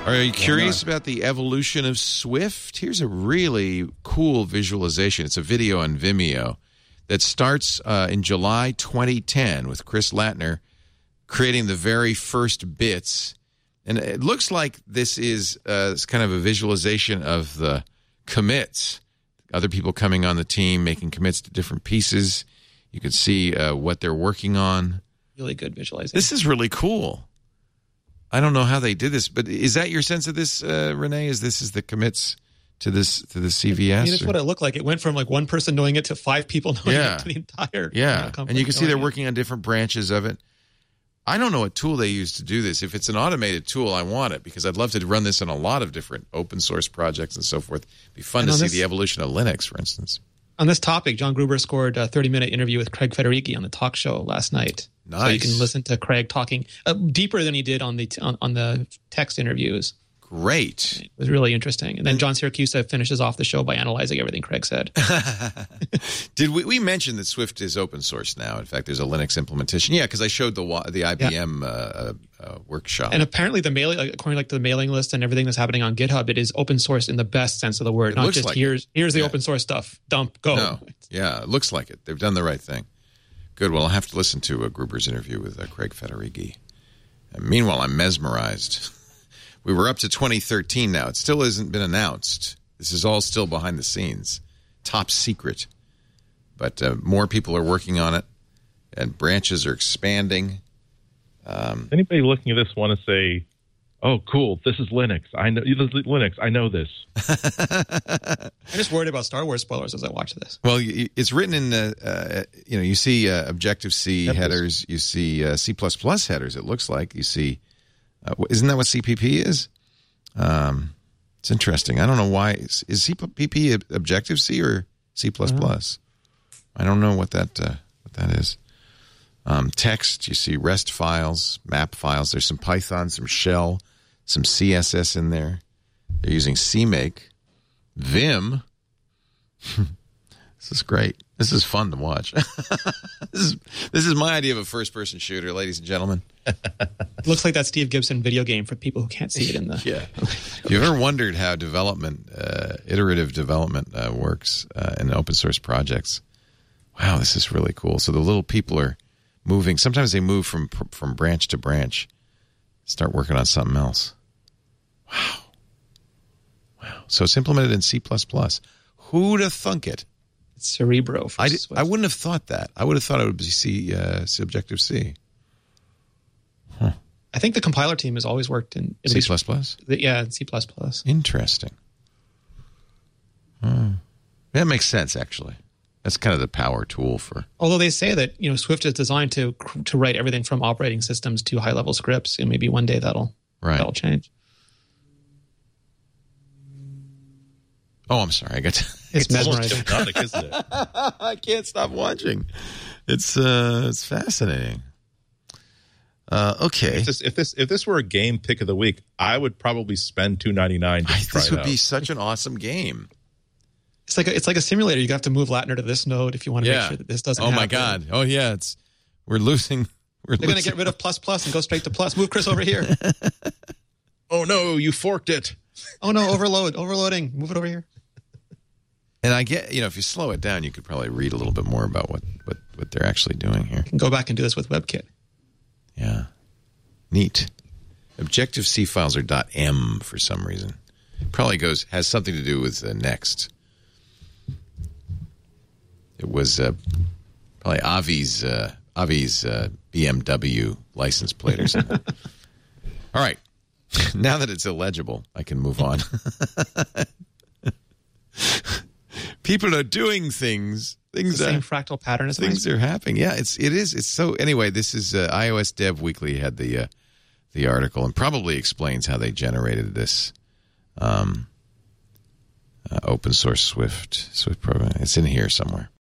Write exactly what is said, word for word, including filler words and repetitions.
Are you curious about the evolution of Swift? Here's a really cool visualization. It's a video on Vimeo that starts uh, in July twenty ten with Chris Latner creating the very first bits. And it looks like this is uh, it's kind of a visualization of the commits, other people coming on the team, making commits to different pieces. You can see uh, what they're working on. Really good visualization. This is really cool. I don't know how they did this, but is that your sense of this, uh, Renee? Is this is the commits to this to the C V S? I mean, it's or? what it looked like. It went from like one person knowing it to five people knowing yeah. it to the entire. Yeah, you know, and you can see they're it. working on different branches of it. I don't know what tool they use to do this. If it's an automated tool, I want it because I'd love to run this on a lot of different open source projects and so forth. It'd be fun and to see this, the evolution of Linux, for instance. On this topic, John Gruber scored a thirty-minute interview with Craig Federighi on the talk show last night. Nice. So you can listen to Craig talking uh, deeper than he did on the on, on the text interviews. Great. It was really interesting. And then John Siracusa finishes off the show by analyzing everything Craig said. Did we, we mention that Swift is open source now? In fact, there's a Linux implementation. Yeah, because I showed the the I B M yeah. uh, uh, workshop. And apparently, the mailing, according like to the mailing list and everything that's happening on GitHub, it is open source in the best sense of the word. It Not just like here's here's the yeah. open source stuff. Dump, go. No. Yeah, it looks like it. They've done the right thing. Good. Well, I'll have to listen to uh, Gruber's interview with uh, Craig Federighi. And meanwhile, I'm mesmerized. We were up to twenty thirteen now. It still hasn't been announced. This is all still behind the scenes. Top secret. But uh, more people are working on it, and branches are expanding. Um, Anybody looking at this want to say, oh, cool, this is Linux. I know this is Linux. I know this. I'm just worried about Star Wars spoilers as I watch this. Well, it's written in, uh, uh, you know, you see uh, Objective-C yep, headers. You see uh, C plus plus headers, it looks like. You see... Uh, isn't that what C P P is? Um, it's interesting. I don't know why. Is, is C P P Objective-C or C plus plus? I don't know what that uh, what that is. Um, text, you see REST files, map files. There's some Python, some Shell, some C S S in there. They're using CMake. Vim. This is great. This is fun to watch. this is this is my idea of a first-person shooter, ladies and gentlemen. It looks like that Steve Gibson video game for people who can't see it in the... yeah. If you've ever wondered how development, uh, iterative development uh, works uh, in open source projects, wow, this is really cool. So the little people are moving. Sometimes they move from from branch to branch, start working on something else. Wow. Wow. So it's implemented in C plus plus. Who'd have thunk it? It's Cerebro. For I, did, I wouldn't have thought that. I would have thought it would be C, uh, Objective-C. Huh. I think the compiler team has always worked in at C least, plus plus? Yeah, in C plus plus. Interesting. Hmm. That makes sense, actually. That's kind of the power tool for... Although they say that, you know, Swift is designed to to write everything from operating systems to high-level scripts, and maybe one day that'll, right. that'll change. Oh, I'm sorry. I got to, it's mesmerizing, hypnotic, isn't it? I can't stop watching. It's uh, it's fascinating. Uh, okay. If this, if this if this were a game pick of the week, I would probably spend two ninety-nine. Just to try this would it be out. such an awesome game. It's like a, it's like a simulator. You have to move Latner to this node if you want to yeah. make sure that this doesn't. Oh happen. my God! Oh yeah, it's we're losing. We're They're going to get rid of plus plus and go straight to plus. Move Chris over here. Oh no, you forked it. Oh no, overload, overloading. Move it over here. And I get, you know, if you slow it down, you could probably read a little bit more about what, what, what they're actually doing here. You can go back and do this with WebKit. Yeah. Neat. Objective-C files are .m for some reason. Probably goes has something to do with uh, Next. It was uh, probably Avi's, uh, Avi's uh, B M W license plate or something. All right. Now that it's illegible, I can move on. People are doing things. Things the same uh, fractal pattern as things are happening. Yeah, it's it is. It's so. Anyway, this is uh, iOS Dev Weekly had the uh, the article and probably explains how they generated this um, uh, open source Swift Swift program. It's in here somewhere.